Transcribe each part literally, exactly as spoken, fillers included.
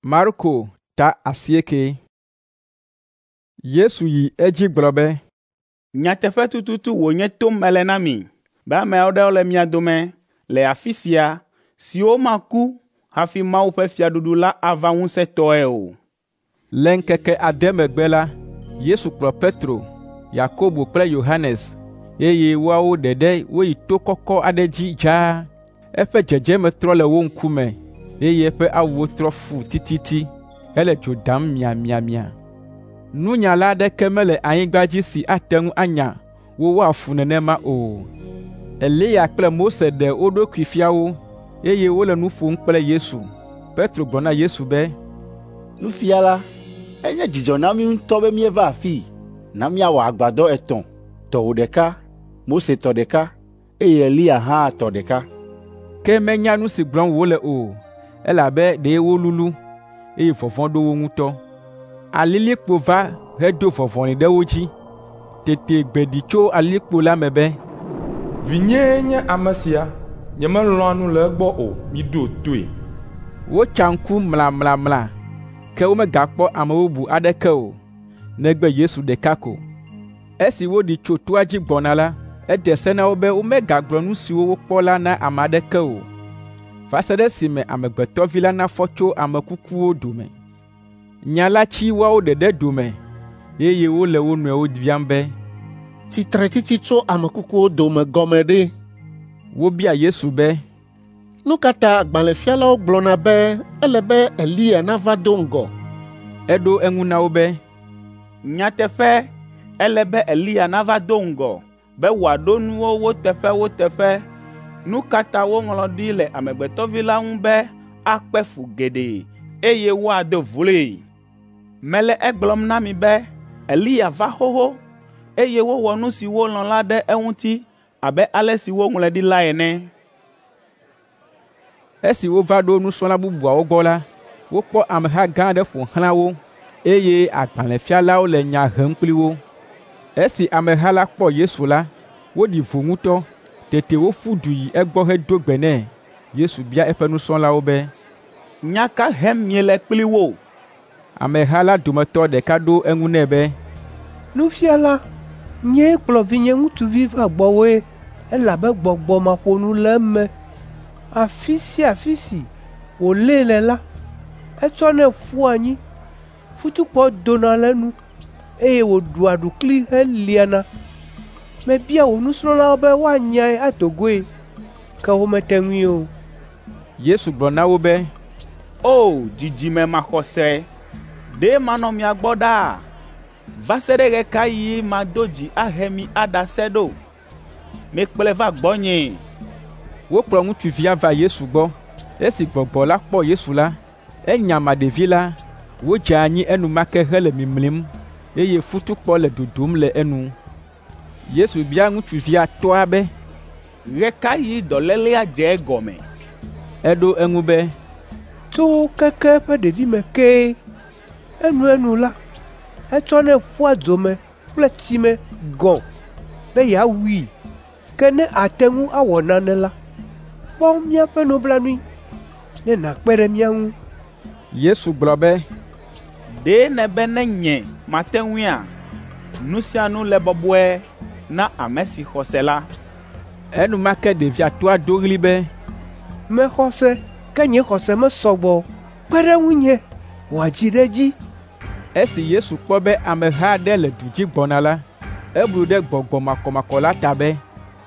Marko ta asieke. Yesu yi edzi gblɔ be, nyateƒe tututu wònye to mele na mi, be ame aɖewo le mia dome le afi sia siwo maku hafi Mawu ƒe fiaɖuɖu la ava ŋusẽtɔe o. Le ŋkeke ade megbe la, Yesu kplɔ Petro, Yakobo kple Yohanes, eye woawo ɖeɖe woyi to kɔkɔ aɖe dzi dzaa. Eƒe dzedzeme trɔ le wo ŋkume, eye eƒe awuwo trɔ fu tititi, hele dzo dam miamiamia. Nunyala aɖeke mele anyigba dzi si ate ŋu anya wo woafu nenema o. Eliya kple Mose ɖe wo ɖokui fia wo, eye wole nu ƒom kple Yesu. Petro gblɔ na Yesu be, Nufiala, enye dzidzɔ na mí ŋutɔ be míeva afii, na míawɔ agbadɔ etɔ̃, tɔwò ɖeka, Mose tɔ ɖeka, eye Eliya hã tɔ ɖeka. Ke menya nu si gblɔm wole o, elabe ɖe wolulu, eye vɔvɔ̃ ɖo wo ŋutɔ. Alilikpo va hedo vɔvɔ̃li ɖe wo dzi. Tete gbe ɖi tso alilikpo la me be, Vinyee nye ame sia, nyemelɔ̃a nu le egbɔ o, miɖo toe. Wotsa ŋku mlamlamla, ke womegakpɔ ame bubu aɖeke o, negbe Yesu ɖeka ko. Esi woɖi tso toa dzi gbɔna la, eɖe se na wo be womegagblɔ nu siwo wokpɔ la na ame aɖeke o, va se ɖe esime Amegbetɔ Vi la nafɔ tso ame kukuwo dome. Nya la tsi woawo ɖeɖe dome, eye wole wo nɔewo biam be, Tsitretiti tso ame kukuwo dome gɔme ɖe? Wobia Yesu be, Nu ka ta agbalẽfialawo gblɔna be ele be Eliya nava do ŋgɔ? Eɖo eŋu na wo be, Nyateƒe, ele be Eliya nava do ŋgɔ be wòaɖo nuwo wo teƒe wo teƒe. Nu ka ta woŋlɔ ɖi le Amegbetɔ Vi la ŋu be akpe fu geɖe, eye woado vloe? Mele egblɔm na mi be Eliya va xoxo, eye wowɔ nu si wolɔ̃ la ɖe eŋuti abe ale si woŋlɔe ɖi la ene. Esi wova ɖo nusrɔ̃la bubuawo gbɔ la, wokpɔ ameha gã aɖe ƒo xlã wo, eye agbalẽfialawo le nya hem kpli wo. Esi ameha la kpɔ Yesu la, woɖi vo ŋutɔ. Tete woƒu du yi egbɔ hedo gbe nɛ. Yesu bia eƒe nusrɔ̃lawo be, Nya ka hem miele kpli wo? Ameha la dometɔ ɖeka ɖo eŋu nɛ be, Nufiala, nyee kplɔ vinye ŋutsuvi va gbɔwòe, elabe gbɔgbɔ maƒonu le eme. Afi sia afi si wòlée le la, etsɔnɛ ƒu anyi, futukpɔ dona le enu, eye wòɖua ɖukli heliana. Mebia wò nusrɔ̃lawo be woanyae ado goe, ke womete ŋui o. Yesu gblɔ na wo be, O, dzidzime maxɔse, ɖe manɔ mia gbɔ ɖaa? Va se ɖe ɣe ka ɣi mado dzi ahe mi aɖase ɖo? Mikplɔe va gbɔnye. Wokplɔ ŋutsuvia va Yesu gbɔ. Esi gbɔgbɔ la kpɔ Yesu la, enyama ɖevi la, wodze anyi enumake hele mimlim, eye futukpɔ le dodom le enu. Yesu bia ŋutsuvia tɔa be, Ɣe ka ɣi dɔlélea dze egɔme? Eɖo eŋu be, Tso keke ƒe ɖevime kee. Enu enu la, etsɔnɛ ƒua dzome kple tsime gɔ̃ be yeawui. Ke ne ate ŋu awɔ nane la, kpɔ míaƒe nublanui, ne nàkpe ɖe mía ŋu. Yesu gblɔ be, Ɖe nebe ne nye mate ŋuia? Nu sia nu le bɔbɔe na ame si xɔse la. Enumake ɖevia toa do ɣli be, Mexɔse, ke nye xɔse mesɔgbɔ. Kpe ɖe ŋunye, wòadzi ɖe dzi. Esi Yesu kpɔ be ameha aɖe le du dzi gbɔna la, eblu ɖe gbɔgbɔ makɔmakɔ la ta be,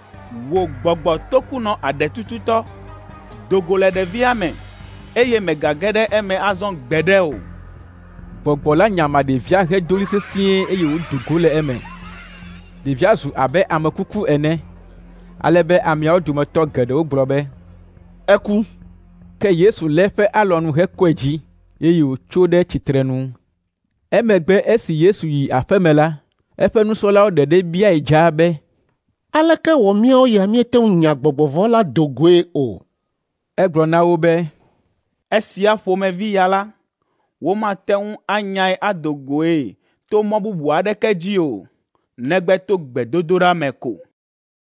Wò gbɔgbɔ tokunɔ aɖetututɔ, dogo le ɖevia me, eye megage ɖe eme azɔ gbeɖe o. Gbɔgbɔ la nyama ɖevia hedoli sesĩe eye wòdo go le eme. Ɖevia zu abe ame kuku ene, ale be ameawo dometɔ geɖewo gblɔ be, Eku. Ke Yesu lé eƒe alɔnu hekɔe dzi, eye wòtso ɖe tsitrenu. Emegbe esi Yesu yi aƒe me la, eƒe nusrɔ̃lawo ɖeɖe biae dzaa be, Aleke wɔ míawo ya míete ŋu nya gbɔgbɔ vɔ̃ la do goe o? Egblɔ na wo be, Esia ƒomevi ya la, womate ŋu anyae ado goe to mɔ bubu aɖeke dzi o, negbe to gbedodoɖa me ko.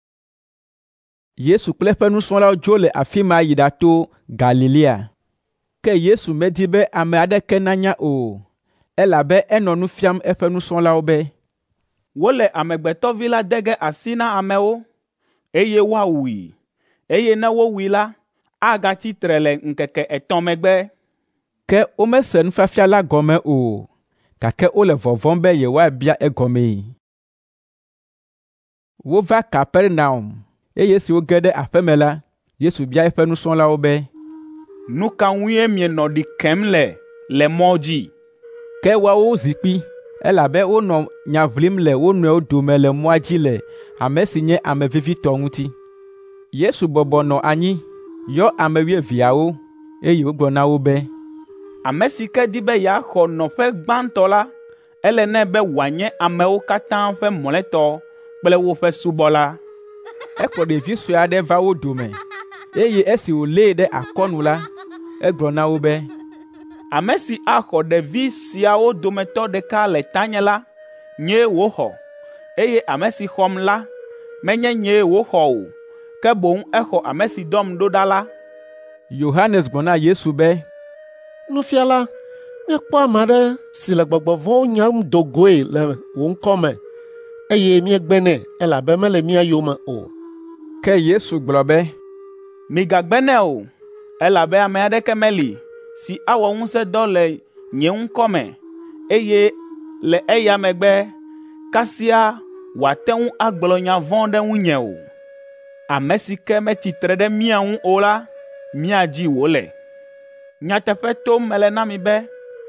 Yesu kple eƒe nusrɔ̃lawo dzo le afi ma yi ɖato Galilea. Ke Yesu medi be ame aɖeke nanya o, elabe enɔ nu fiam eƒe nusrɔ̃lawo be, wole Amegbetɔ Vi la de ge asi na amewo, eye woawui, eye ne wowui la, agatsi tre le ŋkeke etɔ̃ megbe. Ke womese nufiafia la gɔme o, gake wole vɔvɔ̃m be yewoabia egɔmee. Wova Kapernaum, eye esi woge ɖe aƒe me la, Yesu bia eƒe nusrɔ̃lawo be, nu ka ŋuie mienɔ ɖi kem le le mɔ dzi? Ke woawo zikpui, elabe wonɔ nya ʋlim le wo nɔewo dome le mɔa dzi le ame si nye ame vivitɔ ŋuti. Yesu bɔbɔ nɔ anyi, yɔ ame wuieveawo, eye wogblɔ na wo be, ame si ke di be yeaxɔ nɔƒe gbãtɔ la, ele nɛ be wòanye amewo katã ƒe mlɔetɔ kple woƒe subɔla. Ekplɔ ɖevi sue aɖe va wo dome, eye esi wòlée ɖe akɔnu la, egblɔ na wo be, ame si axɔ ɖevi siawo dometɔ ɖeka le tanye la, nyee wòxɔ, eye ame si xɔm la, menye nyee wòxɔ o, ke boŋ exɔ ame si dɔm ɖo ɖa la. Yohanes gblɔ na Yesu be, Nufiala, míekpɔ ame aɖe si le gbɔgbɔ vɔ̃wo nyam do goe le wò ŋkɔ me, eye míegbe nɛ, elabe mele mía yome o. Ke Yesu gblɔ be, migagbe nɛ o, elabe ame aɖeke meli si awɔ ŋusẽ dɔ le nye ŋkɔ me, eye le eya megbe, kasia wòate ŋu agblɔ nya vɔ̃ ɖe ŋunye o. Ame si ke metsitre ɖe mía ŋu o la, mía dzi wòle. Nyateƒe tom mele na mi be,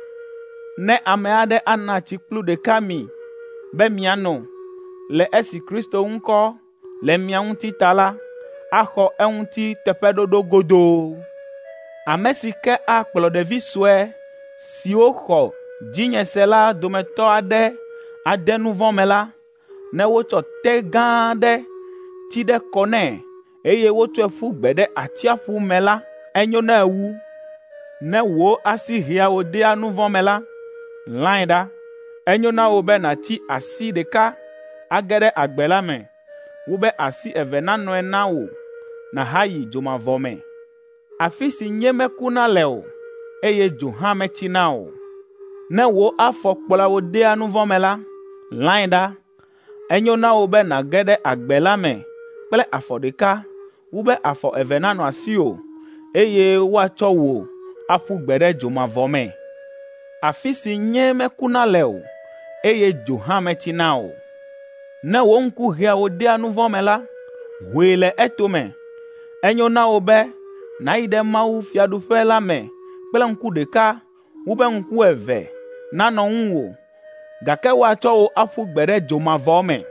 ne ame aɖe ana tsikplu ɖeka mi be miano le esi Kristo ŋkɔ le mia ŋuti ta la, axɔ eŋuti teƒeɖoɖo godoo. Ame si ke akplɔ ɖevi sue siwo xɔ dzinye se la dometɔ aɖe ade nu vɔ̃ me la, ne wotsɔ te gã aɖe ti ɖe kɔ nɛ, eye wotsɔe ƒu gbe ɖe atsiaƒu me la, enyo na ewu. Ne wò asi hea wò dea nu vɔ̃ me la, lãe ɖa. Enyo na wò be nàtsi asi ɖeka age ɖe agbe la me, wu be asi eve nanɔe na wò nàhayi dzomavɔ me, afi si nye mekuna le o, eye dzo hã metsina o. Ne wò afɔ kplɔa wò dea nu vɔ̃ me la, lãe ɖa. Enyo na wò be nàge ɖe agbe la me kple afɔ ɖeka, wu be afɔ eve nanɔ asiwò, eye woatsɔ wò aƒu gbe ɖe dzomavɔ me, afi si nye mekuna le o, eye dzo hã metsina o. Ne wò ŋku hea wò dea nu vɔ̃ me la, hoe le etome. Enyo na wò be nàyi ɖe Mawu fiaɖuƒe la me kple ŋku ɖeka, wu be ŋku eve nanɔ ŋuwò, gake woatsɔ wò aƒu gbe ɖe dzomavɔ me,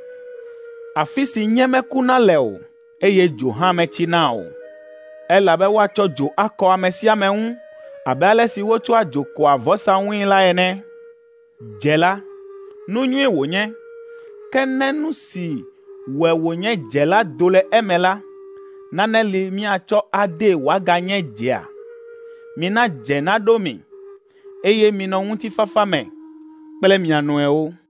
afi si nye mekuna le o, eye dzo hã metsina o. Elabe woatsɔ dzo akɔ ame sia ame ŋu, abe ale si wotsɔa dzo kɔa vɔsaŋui la ene. Dze la, nu nyuie wònye, ke ne nu si wɔe wònye dze la do le eme la, nane li míatsɔ adee wòaganye dzea. Mina dze naɖo mi, eye minɔ ŋutifafa me kple mia nɔewo.